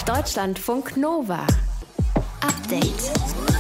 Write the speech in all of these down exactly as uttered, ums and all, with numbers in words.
Deutschlandfunk Nova. Update.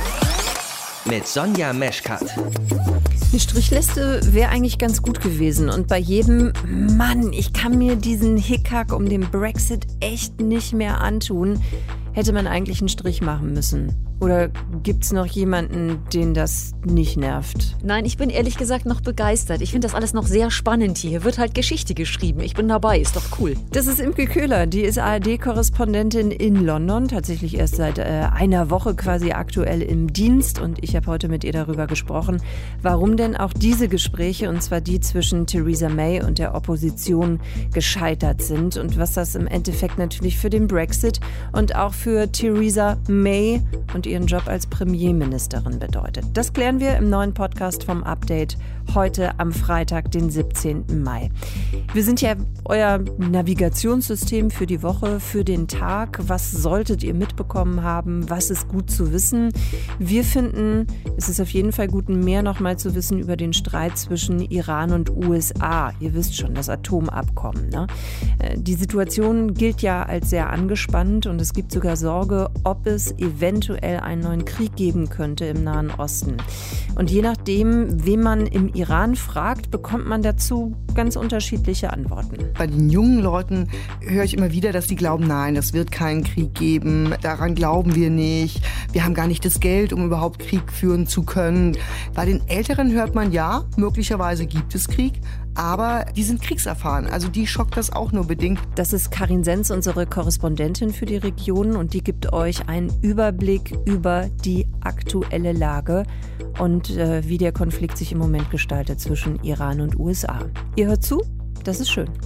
Mit Sonja Meschkat. Eine Strichliste wäre eigentlich ganz gut gewesen. Und bei jedem, Mann, ich kann mir diesen Hickhack um den Brexit echt nicht mehr antun, hätte man eigentlich einen Strich machen müssen. Oder gibt's noch jemanden, den das nicht nervt? Nein, ich bin ehrlich gesagt noch begeistert. Ich finde das alles noch sehr spannend hier. Wird halt Geschichte geschrieben. Ich bin dabei, ist doch cool. Das ist Imke Köhler, die ist A R D-Korrespondentin in London. Tatsächlich erst seit äh, einer Woche quasi aktuell im Dienst. Und ich habe heute mit ihr darüber gesprochen, warum denn auch diese Gespräche, und zwar die zwischen Theresa May und der Opposition, gescheitert sind. Und was das im Endeffekt natürlich für den Brexit und auch für Theresa May und ihren Job als Premierministerin bedeutet. Das klären wir im neuen Podcast vom Update heute am Freitag, den siebzehnten Mai. Wir sind ja euer Navigationssystem für die Woche, für den Tag. Was solltet ihr mitbekommen haben? Was ist gut zu wissen? Wir finden, es ist auf jeden Fall gut, mehr noch mal zu wissen über den Streit zwischen Iran und U S A. Ihr wisst schon, das Atomabkommen, ne? Die Situation gilt ja als sehr angespannt und es gibt sogar Sorge, ob es eventuell einen neuen Krieg geben könnte im Nahen Osten. Und je nachdem, wen man im Iran fragt, bekommt man dazu ganz unterschiedliche Antworten. Bei den jungen Leuten höre ich immer wieder, dass die glauben, nein, es wird keinen Krieg geben, daran glauben wir nicht, wir haben gar nicht das Geld, um überhaupt Krieg führen zu können. Bei den Älteren hört man, ja, möglicherweise gibt es Krieg, aber die sind kriegserfahren, also die schockt das auch nur bedingt. Das ist Karin Senz, unsere Korrespondentin für die Region, und die gibt euch einen Überblick über die aktuelle Lage und äh, wie der Konflikt sich im Moment gestaltet zwischen Iran und U S A. Ihr hört zu, das ist schön.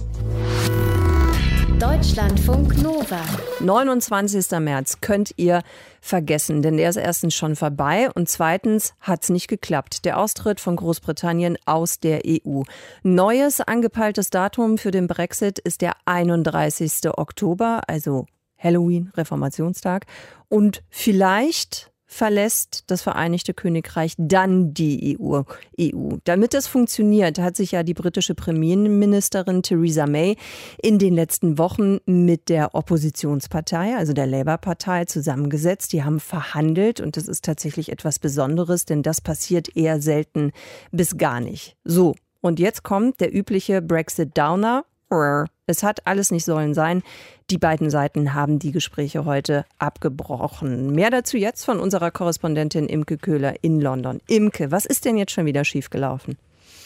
Deutschlandfunk Nova. neunundzwanzigsten März könnt ihr vergessen, denn der ist erstens schon vorbei und zweitens hat's nicht geklappt. Der Austritt von Großbritannien aus der E U. Neues angepeiltes Datum für den Brexit ist der einunddreißigsten Oktober, also Halloween, Reformationstag. Und vielleicht verlässt das Vereinigte Königreich dann die E U. E U. Damit das funktioniert, hat sich ja die britische Premierministerin Theresa May in den letzten Wochen mit der Oppositionspartei, also der Labour-Partei, zusammengesetzt. Die haben verhandelt und das ist tatsächlich etwas Besonderes, denn das passiert eher selten bis gar nicht. So, und jetzt kommt der übliche Brexit-Downer. Es hat alles nicht sollen sein. Die beiden Seiten haben die Gespräche heute abgebrochen. Mehr dazu jetzt von unserer Korrespondentin Imke Köhler in London. Imke, was ist denn jetzt schon wieder schiefgelaufen?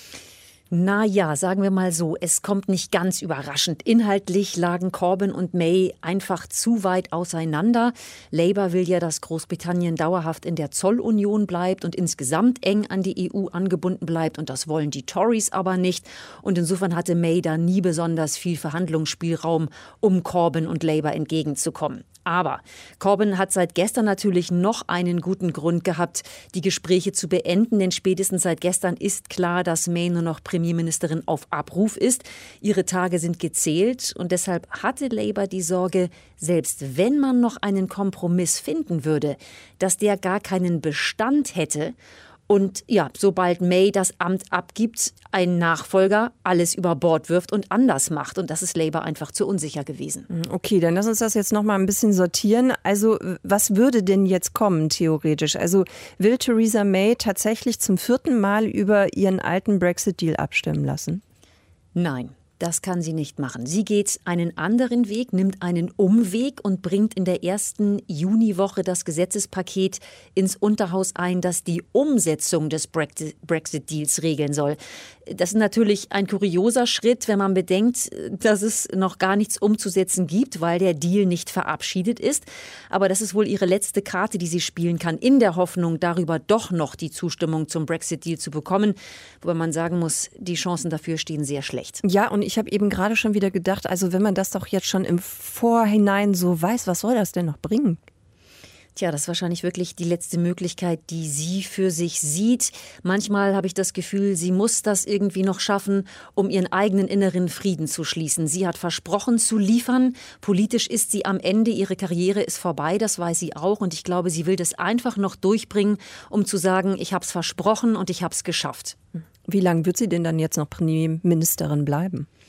Na ja, sagen wir mal so, es kommt nicht ganz überraschend. Inhaltlich lagen Corbyn und May einfach zu weit auseinander. Labour will ja, dass Großbritannien dauerhaft in der Zollunion bleibt und insgesamt eng an die E U angebunden bleibt. Und das wollen die Tories aber nicht. Und insofern hatte May da nie besonders viel Verhandlungsspielraum, um Corbyn und Labour entgegenzukommen. Aber Corbyn hat seit gestern natürlich noch einen guten Grund gehabt, die Gespräche zu beenden. Denn spätestens seit gestern ist klar, dass May nur noch Premierministerin auf Abruf ist. Ihre Tage sind gezählt. Und deshalb hatte Labour die Sorge, selbst wenn man noch einen Kompromiss finden würde, dass der gar keinen Bestand hätte. Und ja, sobald May das Amt abgibt, ein Nachfolger alles über Bord wirft und anders macht. Und das ist Labour einfach zu unsicher gewesen. Okay, dann lass uns das jetzt noch mal ein bisschen sortieren. Also was würde denn jetzt kommen, theoretisch? Also will Theresa May tatsächlich zum vierten Mal über ihren alten Brexit-Deal abstimmen lassen? Nein. Das kann sie nicht machen. Sie geht einen anderen Weg, nimmt einen Umweg und bringt in der ersten Juniwoche das Gesetzespaket ins Unterhaus ein, das die Umsetzung des Brexit-Deals regeln soll. Das ist natürlich ein kurioser Schritt, wenn man bedenkt, dass es noch gar nichts umzusetzen gibt, weil der Deal nicht verabschiedet ist. Aber das ist wohl ihre letzte Karte, die sie spielen kann, in der Hoffnung, darüber doch noch die Zustimmung zum Brexit-Deal zu bekommen. Wobei man sagen muss, die Chancen dafür stehen sehr schlecht. Ja, und ich habe eben gerade schon wieder gedacht, also wenn man das doch jetzt schon im Vorhinein so weiß, was soll das denn noch bringen? Tja, das ist wahrscheinlich wirklich die letzte Möglichkeit, die sie für sich sieht. Manchmal habe ich das Gefühl, sie muss das irgendwie noch schaffen, um ihren eigenen inneren Frieden zu schließen. Sie hat versprochen zu liefern. Politisch ist sie am Ende. Ihre Karriere ist vorbei, das weiß sie auch. Und ich glaube, sie will das einfach noch durchbringen, um zu sagen, ich habe es versprochen und ich habe es geschafft. Wie lange wird sie denn dann jetzt noch Premierministerin bleiben?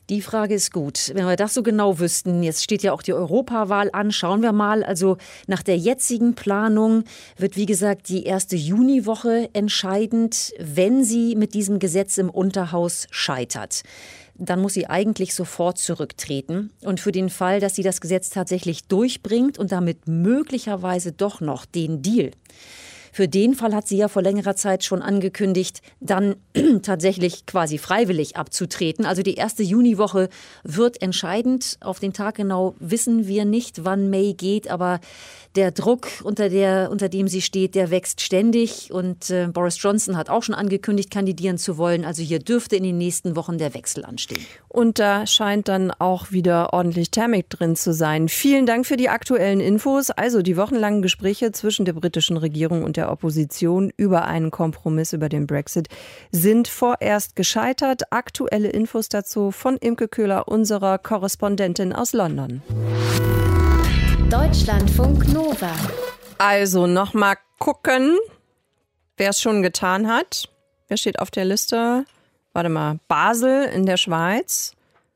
Die Frage ist gut. Wenn wir das so genau wüssten, jetzt steht ja auch die Europawahl an, schauen wir mal. Also nach der jetzigen Planung wird, wie gesagt, die erste Juniwoche entscheidend, wenn sie mit diesem Gesetz im Unterhaus scheitert. Dann muss sie eigentlich sofort zurücktreten. Und für den Fall, dass sie das Gesetz tatsächlich durchbringt und damit möglicherweise doch noch den Deal, für den Fall hat sie ja vor längerer Zeit schon angekündigt, dann tatsächlich quasi freiwillig abzutreten. Also die erste Juniwoche wird entscheidend. Auf den Tag genau wissen wir nicht, wann May geht, aber der Druck, unter, der, unter dem sie steht, der wächst ständig. Und äh, Boris Johnson hat auch schon angekündigt, kandidieren zu wollen. Also hier dürfte in den nächsten Wochen der Wechsel anstehen. Und da scheint dann auch wieder ordentlich Thermik drin zu sein. Vielen Dank für die aktuellen Infos. Also die wochenlangen Gespräche zwischen der britischen Regierung und der Opposition über einen Kompromiss über den Brexit sind vorerst gescheitert. Aktuelle Infos dazu von Imke Köhler, unserer Korrespondentin aus London. Deutschlandfunk Nova. Also nochmal gucken, wer es schon getan hat. Wer steht auf der Liste? Warte mal, Basel in der Schweiz,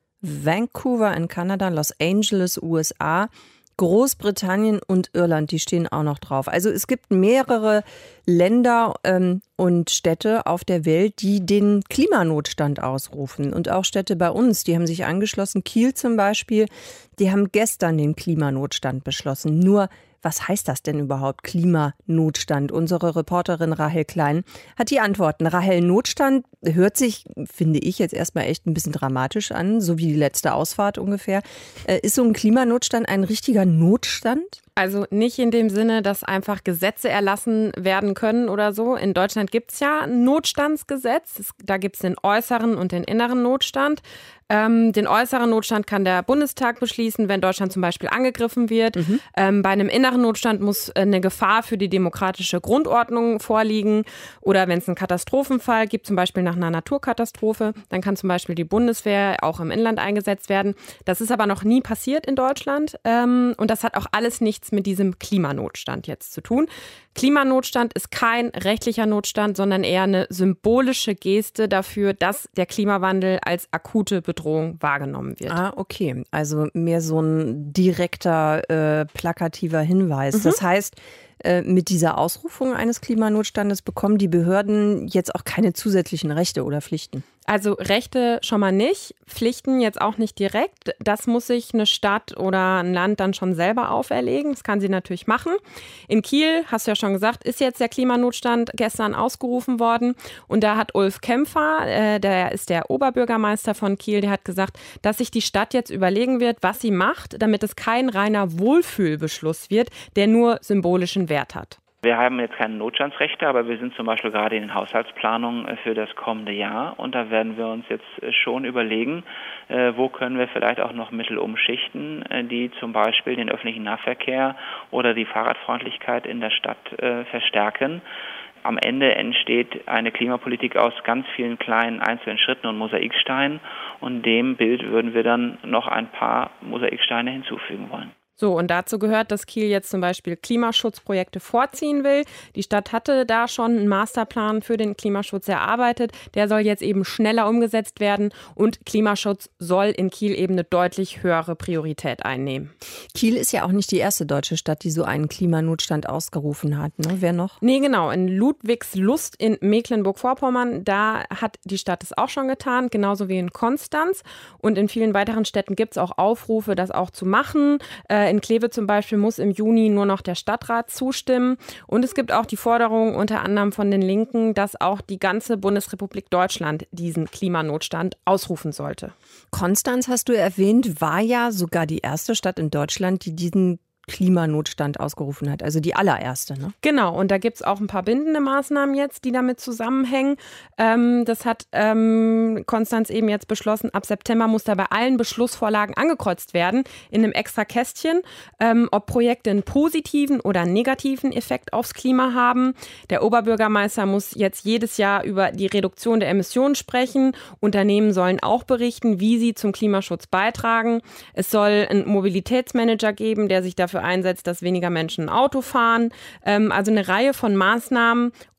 Vancouver in Kanada, Los Angeles, U S A, Großbritannien und Irland, die stehen auch noch drauf. Also es gibt mehrere Länder ähm, und Städte auf der Welt, die den Klimanotstand ausrufen. Und auch Städte bei uns, die haben sich angeschlossen. Kiel zum Beispiel, die haben gestern den Klimanotstand beschlossen. Nur, was heißt das denn überhaupt, Klimanotstand? Unsere Reporterin Rahel Klein hat die Antworten. Rahel, Notstand hört sich, finde ich, jetzt erstmal echt ein bisschen dramatisch an, so wie die letzte Ausfahrt ungefähr. Ist so ein Klimanotstand ein richtiger Notstand? Also nicht in dem Sinne, dass einfach Gesetze erlassen werden können oder so. In Deutschland gibt es ja ein Notstandsgesetz. Da gibt es den äußeren und den inneren Notstand. Ähm, den äußeren Notstand kann der Bundestag beschließen, wenn Deutschland zum Beispiel angegriffen wird. Mhm. Ähm, bei einem inneren Notstand muss eine Gefahr für die demokratische Grundordnung vorliegen. Oder wenn es einen Katastrophenfall gibt, zum Beispiel nach einer Naturkatastrophe, dann kann zum Beispiel die Bundeswehr auch im Inland eingesetzt werden. Das ist aber noch nie passiert in Deutschland. Ähm, und das hat auch alles nichts mit diesem Klimanotstand jetzt zu tun. Klimanotstand ist kein rechtlicher Notstand, sondern eher eine symbolische Geste dafür, dass der Klimawandel als akute Bedrohung wahrgenommen wird. Ah, okay. Also mehr so ein direkter, äh, plakativer Hinweis. Mhm. Das heißt, äh, mit dieser Ausrufung eines Klimanotstandes bekommen die Behörden jetzt auch keine zusätzlichen Rechte oder Pflichten? Also Rechte schon mal nicht, Pflichten jetzt auch nicht direkt. Das muss sich eine Stadt oder ein Land dann schon selber auferlegen. Das kann sie natürlich machen. In Kiel, hast du ja schon gesagt, ist jetzt der Klimanotstand gestern ausgerufen worden. Und da hat Ulf Kämpfer, äh, der ist der Oberbürgermeister von Kiel, der hat gesagt, dass sich die Stadt jetzt überlegen wird, was sie macht, damit es kein reiner Wohlfühlbeschluss wird, der nur symbolischen Wert hat. Wir haben jetzt keine Notstandsrechte, aber wir sind zum Beispiel gerade in den Haushaltsplanungen für das kommende Jahr und da werden wir uns jetzt schon überlegen, wo können wir vielleicht auch noch Mittel umschichten, die zum Beispiel den öffentlichen Nahverkehr oder die Fahrradfreundlichkeit in der Stadt verstärken. Am Ende entsteht eine Klimapolitik aus ganz vielen kleinen einzelnen Schritten und Mosaiksteinen und dem Bild würden wir dann noch ein paar Mosaiksteine hinzufügen wollen. So, und dazu gehört, dass Kiel jetzt zum Beispiel Klimaschutzprojekte vorziehen will. Die Stadt hatte da schon einen Masterplan für den Klimaschutz erarbeitet. Der soll jetzt eben schneller umgesetzt werden und Klimaschutz soll in Kiel eben eine deutlich höhere Priorität einnehmen. Kiel ist ja auch nicht die erste deutsche Stadt, die so einen Klimanotstand ausgerufen hat, ne? Wer noch? Nee, genau. In Ludwigslust in Mecklenburg-Vorpommern, da hat die Stadt es auch schon getan, genauso wie in Konstanz. Und in vielen weiteren Städten gibt es auch Aufrufe, das auch zu machen. Äh, In Kleve zum Beispiel muss im Juni nur noch der Stadtrat zustimmen. Und es gibt auch die Forderung unter anderem von den Linken, dass auch die ganze Bundesrepublik Deutschland diesen Klimanotstand ausrufen sollte. Konstanz, hast du erwähnt, war ja sogar die erste Stadt in Deutschland, die diesen Klimanotstand ausgerufen hat, also die allererste, ne? Genau, und da gibt es auch ein paar bindende Maßnahmen jetzt, die damit zusammenhängen. Ähm, das hat ähm, Konstanz eben jetzt beschlossen, ab September muss da bei allen Beschlussvorlagen angekreuzt werden, in einem extra Kästchen, ähm, ob Projekte einen positiven oder negativen Effekt aufs Klima haben. Der Oberbürgermeister muss jetzt jedes Jahr über die Reduktion der Emissionen sprechen. Unternehmen sollen auch berichten, wie sie zum Klimaschutz beitragen. Es soll einen Mobilitätsmanager geben, der sich dafür einsetzt, dass weniger Menschen Auto fahren. Ähm, also eine Reihe von Maßnahmen,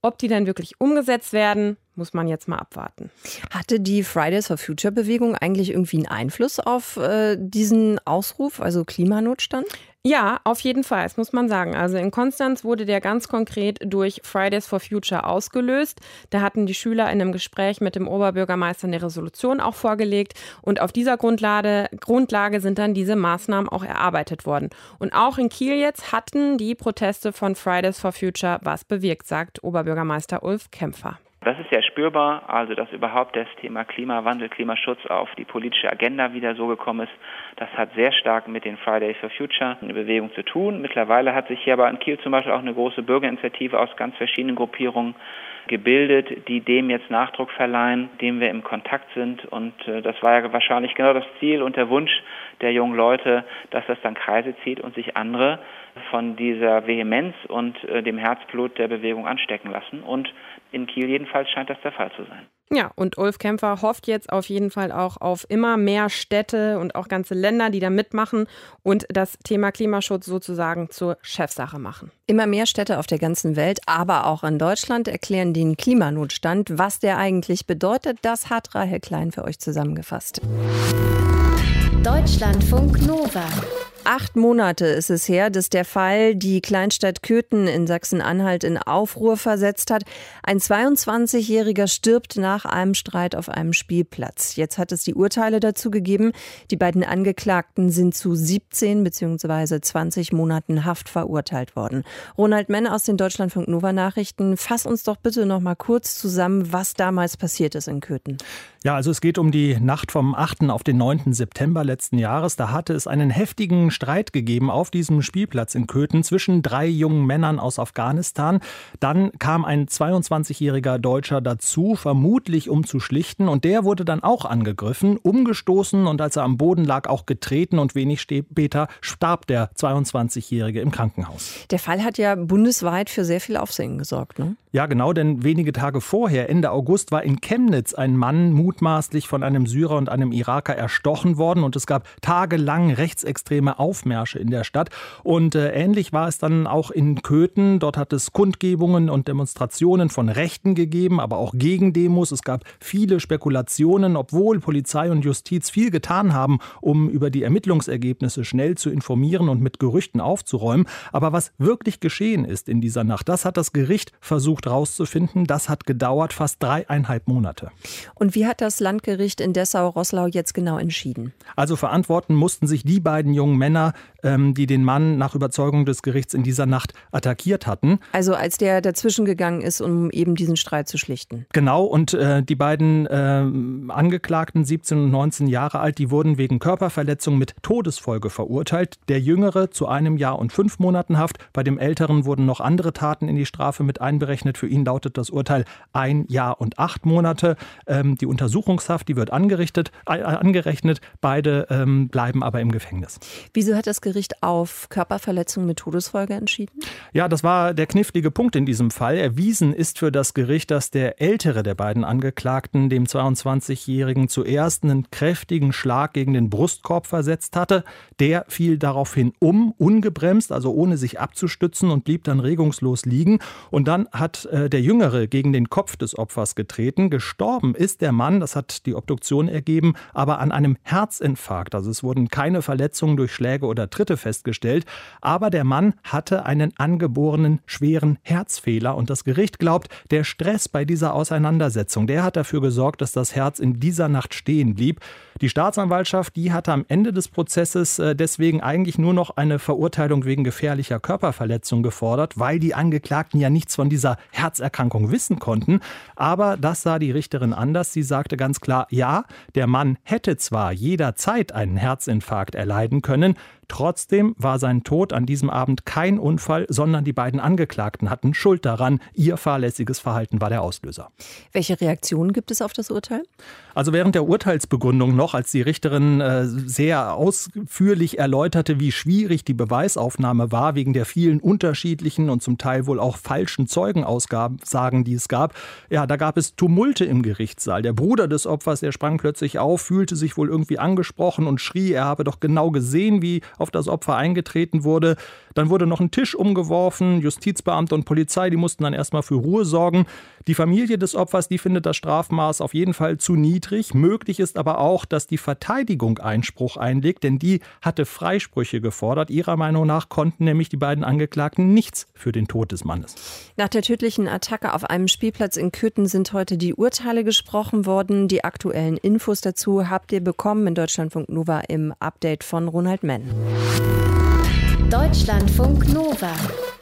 Ob die dann wirklich umgesetzt werden, muss man jetzt mal abwarten. Hatte die Fridays for Future Bewegung eigentlich irgendwie einen Einfluss auf äh, diesen Ausruf, also Klimanotstand? Ja, auf jeden Fall, das muss man sagen. Also in Konstanz wurde der ganz konkret durch Fridays for Future ausgelöst. Da hatten die Schüler in einem Gespräch mit dem Oberbürgermeister eine Resolution auch vorgelegt. Und auf dieser Grundlage, Grundlage sind dann diese Maßnahmen auch erarbeitet worden. Und auch in Kiel jetzt hatten die Proteste von Fridays for Future was bewirkt, sagt Oberbürgermeister Ulf Kämpfer. Das ist ja spürbar, also dass überhaupt das Thema Klimawandel, Klimaschutz auf die politische Agenda wieder so gekommen ist. Das hat sehr stark mit den Fridays for Future eine Bewegung zu tun. Mittlerweile hat sich hier aber in Kiel zum Beispiel auch eine große Bürgerinitiative aus ganz verschiedenen Gruppierungen gebildet, die dem jetzt Nachdruck verleihen, dem wir im Kontakt sind. Und äh, das war ja wahrscheinlich genau das Ziel und der Wunsch der jungen Leute, dass das dann Kreise zieht und sich andere von dieser Vehemenz und äh, dem Herzblut der Bewegung anstecken lassen. Und in Kiel jedenfalls scheint das der Fall zu sein. Ja, und Ulf Kämpfer hofft jetzt auf jeden Fall auch auf immer mehr Städte und auch ganze Länder, die da mitmachen und das Thema Klimaschutz sozusagen zur Chefsache machen. Immer mehr Städte auf der ganzen Welt, aber auch in Deutschland erklären den Klimanotstand. Was der eigentlich bedeutet, das hat Rahel Klein für euch zusammengefasst. Deutschlandfunk Nova. Acht Monate ist es her, dass der Fall die Kleinstadt Köthen in Sachsen-Anhalt in Aufruhr versetzt hat. Ein zweiundzwanzigjähriger stirbt nach einem Streit auf einem Spielplatz. Jetzt hat es die Urteile dazu gegeben. Die beiden Angeklagten sind zu siebzehn bzw. zwanzig Monaten Haft verurteilt worden. Ronald Menn aus den Deutschlandfunk Nova Nachrichten. Fass uns doch bitte noch mal kurz zusammen, was damals passiert ist in Köthen. Ja, also es geht um die Nacht vom achten auf den neunten September letzten Jahres. Da hatte es einen heftigen Streit gegeben auf diesem Spielplatz in Köthen zwischen drei jungen Männern aus Afghanistan. Dann kam ein zweiundzwanzigjähriger Deutscher dazu, vermutlich um zu schlichten. Und der wurde dann auch angegriffen, umgestoßen und als er am Boden lag, auch getreten. Und wenig später starb der zweiundzwanzigjährige im Krankenhaus. Der Fall hat ja bundesweit für sehr viel Aufsehen gesorgt, ne? Ja, genau, denn wenige Tage vorher, Ende August, war in Chemnitz ein Mann mutmaßlich von einem Syrer und einem Iraker erstochen worden. Und es gab tagelang rechtsextreme Aufmärsche in der Stadt. Und äh, ähnlich war es dann auch in Köthen. Dort hat es Kundgebungen und Demonstrationen von Rechten gegeben, aber auch Gegendemos. Es gab viele Spekulationen, obwohl Polizei und Justiz viel getan haben, um über die Ermittlungsergebnisse schnell zu informieren und mit Gerüchten aufzuräumen. Aber was wirklich geschehen ist in dieser Nacht, das hat das Gericht versucht rauszufinden. Das hat gedauert fast dreieinhalb Monate. Und wie hat das Landgericht in Dessau-Roßlau jetzt genau entschieden? Also verantworten mussten sich die beiden jungen Männer, ähm, die den Mann nach Überzeugung des Gerichts in dieser Nacht attackiert hatten. Also als der dazwischen gegangen ist, um eben diesen Streit zu schlichten. Genau, und äh, die beiden äh, Angeklagten, siebzehn und neunzehn Jahre alt, die wurden wegen Körperverletzung mit Todesfolge verurteilt. Der Jüngere zu einem Jahr und fünf Monaten Haft. Bei dem Älteren wurden noch andere Taten in die Strafe mit einberechnet. Für ihn lautet das Urteil ein Jahr und acht Monate. Ähm, die Untersuchungshaft, die wird angerichtet, äh, angerechnet. Beide ähm, bleiben aber im Gefängnis. Wieso hat das Gericht auf Körperverletzung mit Todesfolge entschieden? Ja, das war der knifflige Punkt in diesem Fall. Erwiesen ist für das Gericht, dass der ältere der beiden Angeklagten dem zweiundzwanzigjährigen zuerst einen kräftigen Schlag gegen den Brustkorb versetzt hatte. Der fiel daraufhin um, ungebremst, also ohne sich abzustützen und blieb dann regungslos liegen. Und dann hat äh, der Jüngere gegen den Kopf des Opfers getreten. Gestorben ist der Mann, das hat die Obduktion ergeben, aber an einem Herzinfarkt. Also es wurden keine Verletzungen durch Schläge oder Tritte festgestellt. Aber der Mann hatte einen angeborenen schweren Herzfehler. Und das Gericht glaubt, der Stress bei dieser Auseinandersetzung, der hat dafür gesorgt, dass das Herz in dieser Nacht stehen blieb. Die Staatsanwaltschaft, die hatte am Ende des Prozesses äh, deswegen eigentlich nur noch eine Verurteilung wegen gefährlicher Körperverletzung gefordert, weil die Angeklagten ja nichts von dieser Herzerkrankung wissen konnten. Aber das sah die Richterin anders. Sie sagte ganz klar, ja, der Mann hätte zwar jederzeit einen Herzinfarkt erleiden können, trotzdem war sein Tod an diesem Abend kein Unfall, sondern die beiden Angeklagten hatten Schuld daran. Ihr fahrlässiges Verhalten war der Auslöser. Welche Reaktionen gibt es auf das Urteil? Also während der Urteilsbegründung noch, als die Richterin äh, sehr ausführlich erläuterte, wie schwierig die Beweisaufnahme war, wegen der vielen unterschiedlichen und zum Teil wohl auch falschen Zeugenaussagen, die es gab, ja, da gab es Tumulte im Gerichtssaal. Der Bruder des Opfers, der sprang plötzlich auf, fühlte sich wohl irgendwie angesprochen und schrie, er habe doch genau gesehen, wie auf das Opfer eingetreten wurde. Dann wurde noch ein Tisch umgeworfen. Justizbeamte und Polizei, die mussten dann erstmal für Ruhe sorgen. Die Familie des Opfers, die findet das Strafmaß auf jeden Fall zu niedrig. Möglich ist aber auch, dass die Verteidigung Einspruch einlegt, denn die hatte Freisprüche gefordert. Ihrer Meinung nach konnten nämlich die beiden Angeklagten nichts für den Tod des Mannes. Nach der tödlichen Attacke auf einem Spielplatz in Köthen sind heute die Urteile gesprochen worden. Die aktuellen Infos dazu habt ihr bekommen in Deutschlandfunk Nova im Update von Ronald Menn. Deutschlandfunk Nova.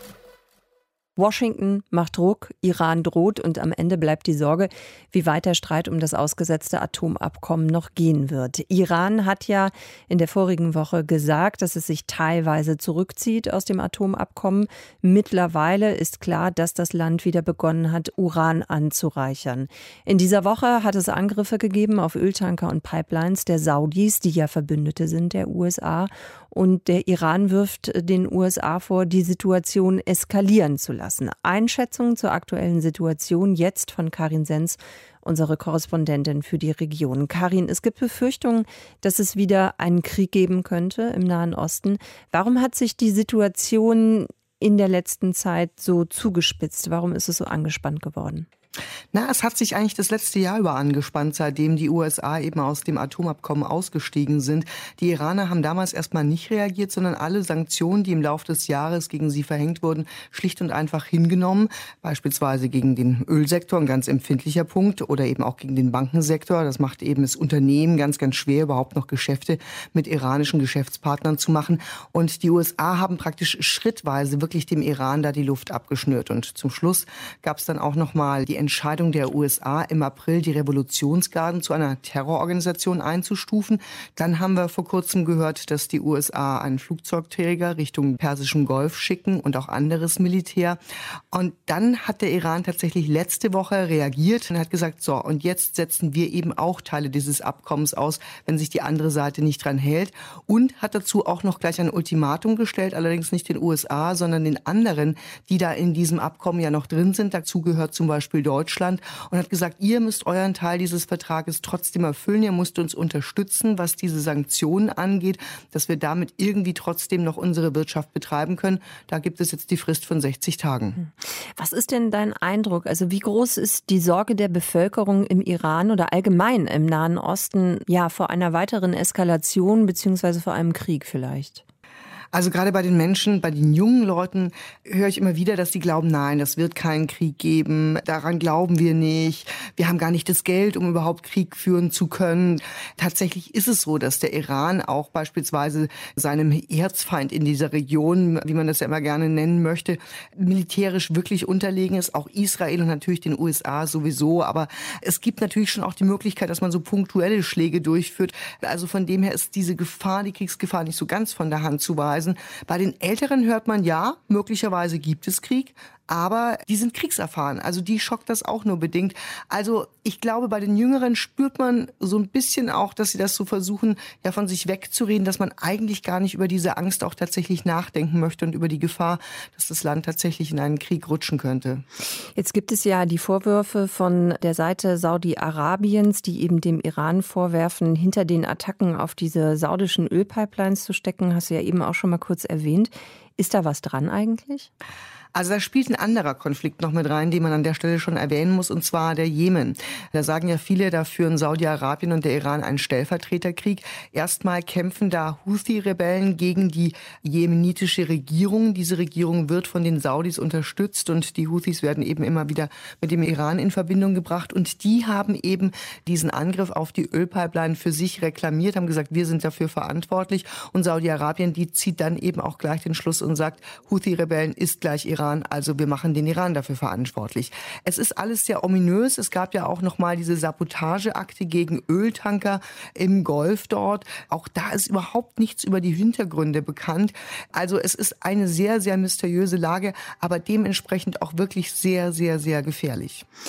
Washington macht Druck, Iran droht und am Ende bleibt die Sorge, wie weit der Streit um das ausgesetzte Atomabkommen noch gehen wird. Iran hat ja in der vorigen Woche gesagt, dass es sich teilweise zurückzieht aus dem Atomabkommen. Mittlerweile ist klar, dass das Land wieder begonnen hat, Uran anzureichern. In dieser Woche hat es Angriffe gegeben auf Öltanker und Pipelines der Saudis, die ja Verbündete sind der U S A. Und der Iran wirft den U S A vor, die Situation eskalieren zu lassen. Einschätzungen zur aktuellen Situation jetzt von Karin Senz, unsere Korrespondentin für die Region. Karin, es gibt Befürchtungen, dass es wieder einen Krieg geben könnte im Nahen Osten. Warum hat sich die Situation in der letzten Zeit so zugespitzt? Warum ist es so angespannt geworden? Na, es hat sich eigentlich das letzte Jahr über angespannt, seitdem die U S A eben aus dem Atomabkommen ausgestiegen sind. Die Iraner haben damals erstmal nicht reagiert, sondern alle Sanktionen, die im Laufe des Jahres gegen sie verhängt wurden, schlicht und einfach hingenommen. Beispielsweise gegen den Ölsektor, ein ganz empfindlicher Punkt, oder eben auch gegen den Bankensektor. Das macht eben das Unternehmen ganz, ganz schwer, überhaupt noch Geschäfte mit iranischen Geschäftspartnern zu machen. Und die U S A haben praktisch schrittweise wirklich dem Iran da die Luft abgeschnürt. Und zum Schluss gab es dann auch noch mal die Entscheidung der U S A im April, die Revolutionsgarden zu einer Terrororganisation einzustufen. Dann haben wir vor kurzem gehört, dass die U S A einen Flugzeugträger Richtung Persischen Golf schicken und auch anderes Militär. Und dann hat der Iran tatsächlich letzte Woche reagiert und hat gesagt, so, und jetzt setzen wir eben auch Teile dieses Abkommens aus, wenn sich die andere Seite nicht dran hält. Und hat dazu auch noch gleich ein Ultimatum gestellt, allerdings nicht den U S A, sondern den anderen, die da in diesem Abkommen ja noch drin sind. Dazu gehört zum Beispiel Deutschland, und hat gesagt, ihr müsst euren Teil dieses Vertrages trotzdem erfüllen, ihr müsst uns unterstützen, was diese Sanktionen angeht, dass wir damit irgendwie trotzdem noch unsere Wirtschaft betreiben können. Da gibt es jetzt die Frist von sechzig Tagen. Was ist denn dein Eindruck? Also wie groß ist die Sorge der Bevölkerung im Iran oder allgemein im Nahen Osten ja vor einer weiteren Eskalation beziehungsweise vor einem Krieg vielleicht? Also gerade bei den Menschen, bei den jungen Leuten höre ich immer wieder, dass sie glauben, nein, das wird keinen Krieg geben, daran glauben wir nicht, wir haben gar nicht das Geld, um überhaupt Krieg führen zu können. Tatsächlich ist es so, dass der Iran auch beispielsweise seinem Erzfeind in dieser Region, wie man das ja immer gerne nennen möchte, militärisch wirklich unterlegen ist, auch Israel und natürlich den U S A sowieso. Aber es gibt natürlich schon auch die Möglichkeit, dass man so punktuelle Schläge durchführt. Also von dem her ist diese Gefahr, die Kriegsgefahr nicht so ganz von der Hand zu weisen. Bei den Älteren hört man, ja, möglicherweise gibt es Krieg, aber die sind kriegserfahren. Also die schockt das auch nur bedingt. Also ich glaube, bei den Jüngeren spürt man so ein bisschen auch, dass sie das so versuchen, ja von sich wegzureden, dass man eigentlich gar nicht über diese Angst auch tatsächlich nachdenken möchte und über die Gefahr, dass das Land tatsächlich in einen Krieg rutschen könnte. Jetzt gibt es ja die Vorwürfe von der Seite Saudi-Arabiens, die eben dem Iran vorwerfen, hinter den Attacken auf diese saudischen Ölpipelines zu stecken. Hast du ja eben auch schon mal kurz erwähnt. Ist da was dran eigentlich? Also da spielt ein anderer Konflikt noch mit rein, den man an der Stelle schon erwähnen muss, und zwar der Jemen. Da sagen ja viele, da führen Saudi-Arabien und der Iran einen Stellvertreterkrieg. Erstmal kämpfen da Houthi-Rebellen gegen die jemenitische Regierung. Diese Regierung wird von den Saudis unterstützt und die Houthis werden eben immer wieder mit dem Iran in Verbindung gebracht. Und die haben eben diesen Angriff auf die Ölpipeline für sich reklamiert, haben gesagt, wir sind dafür verantwortlich. Und Saudi-Arabien, die zieht dann eben auch gleich den Schluss und sagt, Houthi-Rebellen ist gleich Iran. Also wir machen den Iran dafür verantwortlich. Es ist alles sehr ominös. Es gab ja auch noch mal diese Sabotageakte gegen Öltanker im Golf dort. Auch da ist überhaupt nichts über die Hintergründe bekannt. Also es ist eine sehr, sehr mysteriöse Lage, aber dementsprechend auch wirklich sehr, sehr, sehr gefährlich.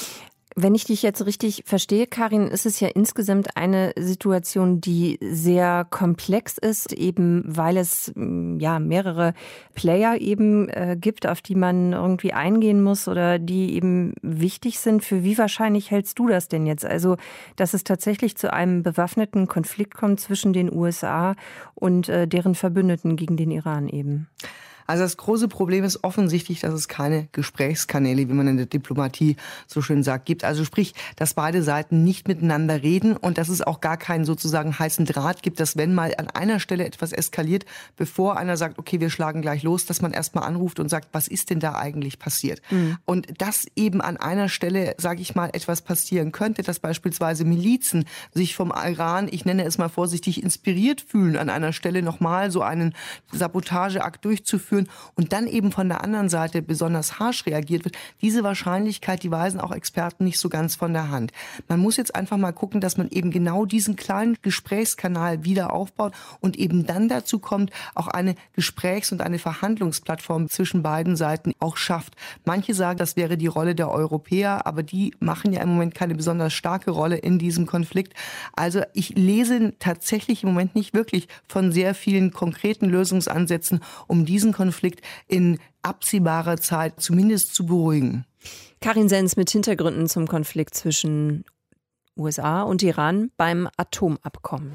Wenn ich dich jetzt richtig verstehe, Karin, ist es ja insgesamt eine Situation, die sehr komplex ist, eben weil es ja mehrere Player eben äh, gibt, auf die man irgendwie eingehen muss oder die eben wichtig sind. Für wie wahrscheinlich hältst du das denn jetzt? Also, dass es tatsächlich zu einem bewaffneten Konflikt kommt zwischen den U S A und äh, deren Verbündeten gegen den Iran eben? Also das große Problem ist offensichtlich, dass es keine Gesprächskanäle, wie man in der Diplomatie so schön sagt, gibt. Also sprich, dass beide Seiten nicht miteinander reden und dass es auch gar keinen sozusagen heißen Draht gibt, dass wenn mal an einer Stelle etwas eskaliert, bevor einer sagt, okay, wir schlagen gleich los, dass man erstmal anruft und sagt, was ist denn da eigentlich passiert? Mhm. Und dass eben an einer Stelle, sage ich mal, etwas passieren könnte, dass beispielsweise Milizen sich vom Iran, ich nenne es mal vorsichtig, inspiriert fühlen, an einer Stelle nochmal so einen Sabotageakt durchzuführen, und dann eben von der anderen Seite besonders harsch reagiert wird, diese Wahrscheinlichkeit, die weisen auch Experten nicht so ganz von der Hand. Man muss jetzt einfach mal gucken, dass man eben genau diesen kleinen Gesprächskanal wieder aufbaut und eben dann dazu kommt, auch eine Gesprächs- und eine Verhandlungsplattform zwischen beiden Seiten auch schafft. Manche sagen, das wäre die Rolle der Europäer, aber die machen ja im Moment keine besonders starke Rolle in diesem Konflikt. Also ich lese tatsächlich im Moment nicht wirklich von sehr vielen konkreten Lösungsansätzen, um diesen Konflikt in absehbarer Zeit zumindest zu beruhigen. Karin Sens mit Hintergründen zum Konflikt zwischen U S A und Iran beim Atomabkommen.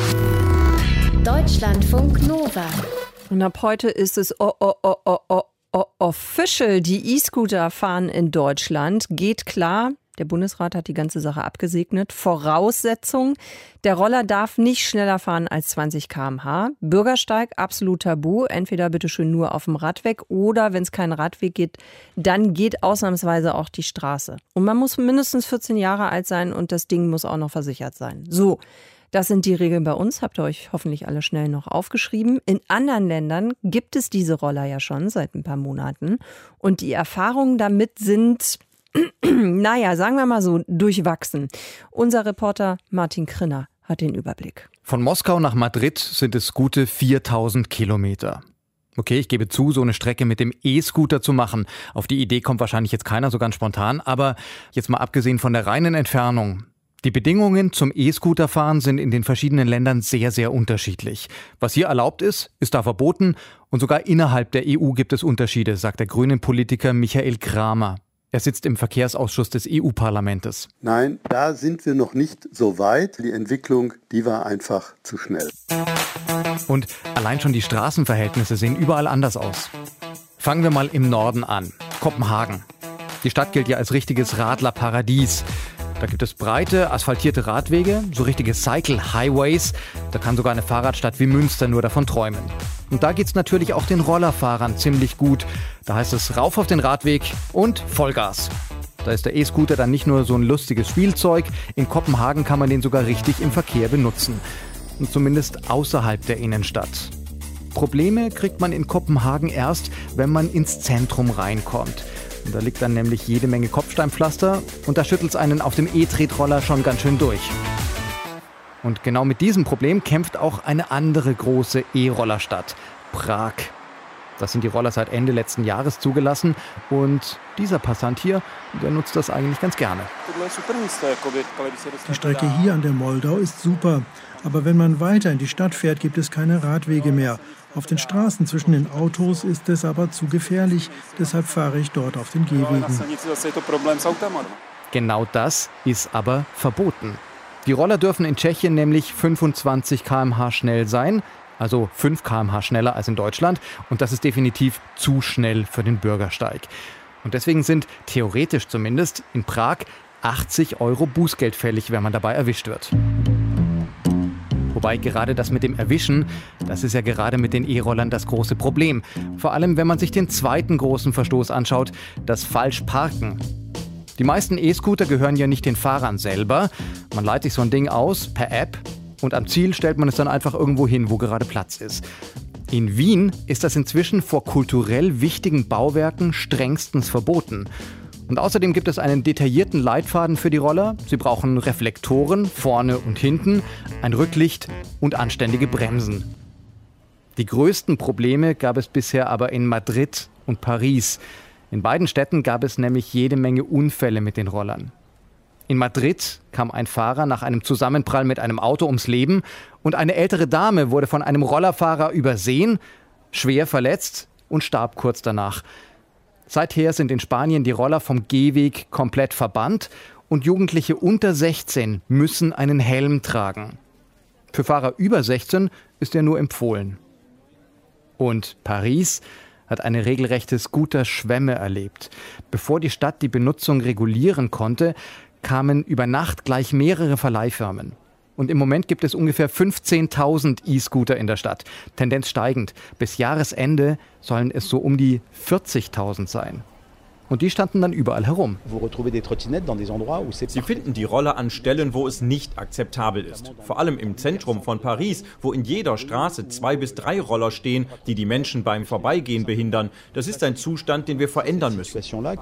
Deutschlandfunk Nova. Und ab heute ist es oh, oh, oh, oh, oh, oh, official. Die E-Scooter fahren in Deutschland. Geht klar. Der Bundesrat hat die ganze Sache abgesegnet. Voraussetzung, der Roller darf nicht schneller fahren als zwanzig Kilometer pro Stunde. Bürgersteig, absolut tabu. Entweder bitte schön nur auf dem Radweg oder wenn es keinen Radweg gibt, dann geht ausnahmsweise auch die Straße. Und man muss mindestens vierzehn Jahre alt sein und das Ding muss auch noch versichert sein. So, das sind die Regeln bei uns. Habt ihr euch hoffentlich alle schnell noch aufgeschrieben. In anderen Ländern gibt es diese Roller ja schon seit ein paar Monaten. Und die Erfahrungen damit sind... Naja, sagen wir mal so, durchwachsen. Unser Reporter Martin Krinner hat den Überblick. Von Moskau nach Madrid sind es gute viertausend Kilometer. Okay, ich gebe zu, so eine Strecke mit dem E-Scooter zu machen. Auf die Idee kommt wahrscheinlich jetzt keiner so ganz spontan. Aber jetzt mal abgesehen von der reinen Entfernung. Die Bedingungen zum E-Scooterfahren sind in den verschiedenen Ländern sehr, sehr unterschiedlich. Was hier erlaubt ist, ist da verboten. Und sogar innerhalb der E U gibt es Unterschiede, sagt der grünen Politiker Michael Kramer. Er sitzt im Verkehrsausschuss des E U-Parlaments. Nein, da sind wir noch nicht so weit. Die Entwicklung, die war einfach zu schnell. Und allein schon die Straßenverhältnisse sehen überall anders aus. Fangen wir mal im Norden an. Kopenhagen. Die Stadt gilt ja als richtiges Radlerparadies. Da gibt es breite, asphaltierte Radwege, so richtige Cycle-Highways. Da kann sogar eine Fahrradstadt wie Münster nur davon träumen. Und da geht's natürlich auch den Rollerfahrern ziemlich gut. Da heißt es rauf auf den Radweg und Vollgas. Da ist der E-Scooter dann nicht nur so ein lustiges Spielzeug. In Kopenhagen kann man den sogar richtig im Verkehr benutzen. Und zumindest außerhalb der Innenstadt. Probleme kriegt man in Kopenhagen erst, wenn man ins Zentrum reinkommt. Und da liegt dann nämlich jede Menge Kopfsteinpflaster und da schüttelt's einen auf dem E-Tretroller schon ganz schön durch. Und genau mit diesem Problem kämpft auch eine andere große E-Rollerstadt, Prag. Da sind die Roller seit Ende letzten Jahres zugelassen und dieser Passant hier, der nutzt das eigentlich ganz gerne. Die Strecke hier an der Moldau ist super, aber wenn man weiter in die Stadt fährt, gibt es keine Radwege mehr. Auf den Straßen zwischen den Autos ist es aber zu gefährlich, deshalb fahre ich dort auf den Gehwegen. Genau das ist aber verboten. Die Roller dürfen in Tschechien nämlich fünfundzwanzig Kilometer pro Stunde schnell sein, also fünf Kilometer pro Stunde schneller als in Deutschland. Und das ist definitiv zu schnell für den Bürgersteig. Und deswegen sind theoretisch zumindest in Prag achtzig Euro Bußgeld fällig, wenn man dabei erwischt wird. Wobei gerade das mit dem Erwischen, das ist ja gerade mit den E-Rollern das große Problem. Vor allem, wenn man sich den zweiten großen Verstoß anschaut, das Falschparken. Die meisten E-Scooter gehören ja nicht den Fahrern selber. Man leiht sich so ein Ding aus per App und am Ziel stellt man es dann einfach irgendwo hin, wo gerade Platz ist. In Wien ist das inzwischen vor kulturell wichtigen Bauwerken strengstens verboten. Und außerdem gibt es einen detaillierten Leitfaden für die Roller. Sie brauchen Reflektoren vorne und hinten, ein Rücklicht und anständige Bremsen. Die größten Probleme gab es bisher aber in Madrid und Paris. In beiden Städten gab es nämlich jede Menge Unfälle mit den Rollern. In Madrid kam ein Fahrer nach einem Zusammenprall mit einem Auto ums Leben und eine ältere Dame wurde von einem Rollerfahrer übersehen, schwer verletzt und starb kurz danach. Seither sind in Spanien die Roller vom Gehweg komplett verbannt und Jugendliche unter sechzehn müssen einen Helm tragen. Für Fahrer über sechzehn ist er nur empfohlen. Und Paris hat eine regelrechte Scooter-Schwemme erlebt. Bevor die Stadt die Benutzung regulieren konnte, kamen über Nacht gleich mehrere Verleihfirmen. Und im Moment gibt es ungefähr fünfzehntausend E-Scooter in der Stadt. Tendenz steigend. Bis Jahresende sollen es so um die vierzigtausend sein. Und die standen dann überall herum. Sie finden die Roller an Stellen, wo es nicht akzeptabel ist. Vor allem im Zentrum von Paris, wo in jeder Straße zwei bis drei Roller stehen, die die Menschen beim Vorbeigehen behindern. Das ist ein Zustand, den wir verändern müssen.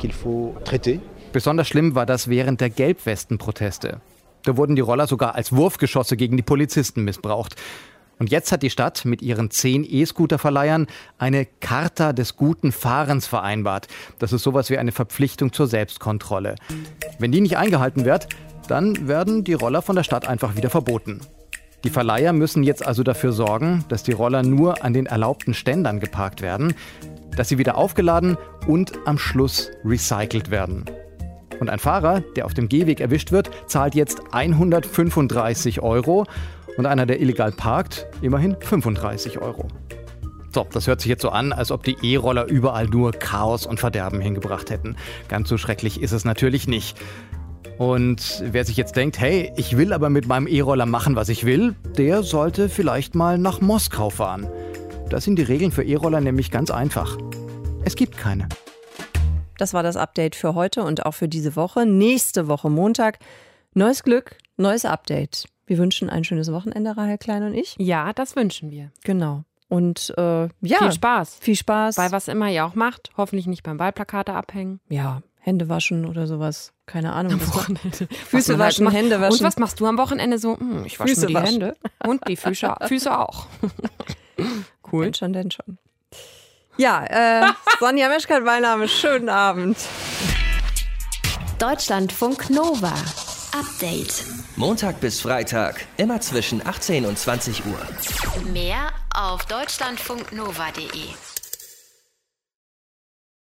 Besonders schlimm war das während der Gelbwesten-Proteste. Da wurden die Roller sogar als Wurfgeschosse gegen die Polizisten missbraucht. Und jetzt hat die Stadt mit ihren zehn E-Scooter-Verleihern eine Charta des guten Fahrens vereinbart. Das ist sowas wie eine Verpflichtung zur Selbstkontrolle. Wenn die nicht eingehalten wird, dann werden die Roller von der Stadt einfach wieder verboten. Die Verleiher müssen jetzt also dafür sorgen, dass die Roller nur an den erlaubten Ständern geparkt werden, dass sie wieder aufgeladen und am Schluss recycelt werden. Und ein Fahrer, der auf dem Gehweg erwischt wird, zahlt jetzt hundertfünfunddreißig Euro und einer, der illegal parkt, immerhin fünfunddreißig Euro. So, das hört sich jetzt so an, als ob die E-Roller überall nur Chaos und Verderben hingebracht hätten. Ganz so schrecklich ist es natürlich nicht. Und wer sich jetzt denkt, hey, ich will aber mit meinem E-Roller machen, was ich will, der sollte vielleicht mal nach Moskau fahren. Da sind die Regeln für E-Roller nämlich ganz einfach. Es gibt keine. Das war das Update für heute und auch für diese Woche. Nächste Woche Montag. Neues Glück, neues Update. Wir wünschen ein schönes Wochenende, Rahel Klein und ich. Ja, das wünschen wir. Genau. Und äh, ja. Viel Spaß. Viel Spaß. Bei was immer ihr auch macht. Hoffentlich nicht beim Wahlplakate abhängen. Ja, Hände waschen oder sowas. Keine Ahnung. Am Wochenende. Füße waschen, halt Hände waschen. Und was machst du am Wochenende so? Hm, ich wasche mir die waschen. Hände. Und die Füße, Füße auch. Cool. Denn schon, denn schon. Ja, äh, Sonja Meschkat, mein Name. Schönen Abend. Deutschlandfunk Nova. Update. Montag bis Freitag, immer zwischen achtzehn und zwanzig Uhr. Mehr auf deutschlandfunknova punkt de.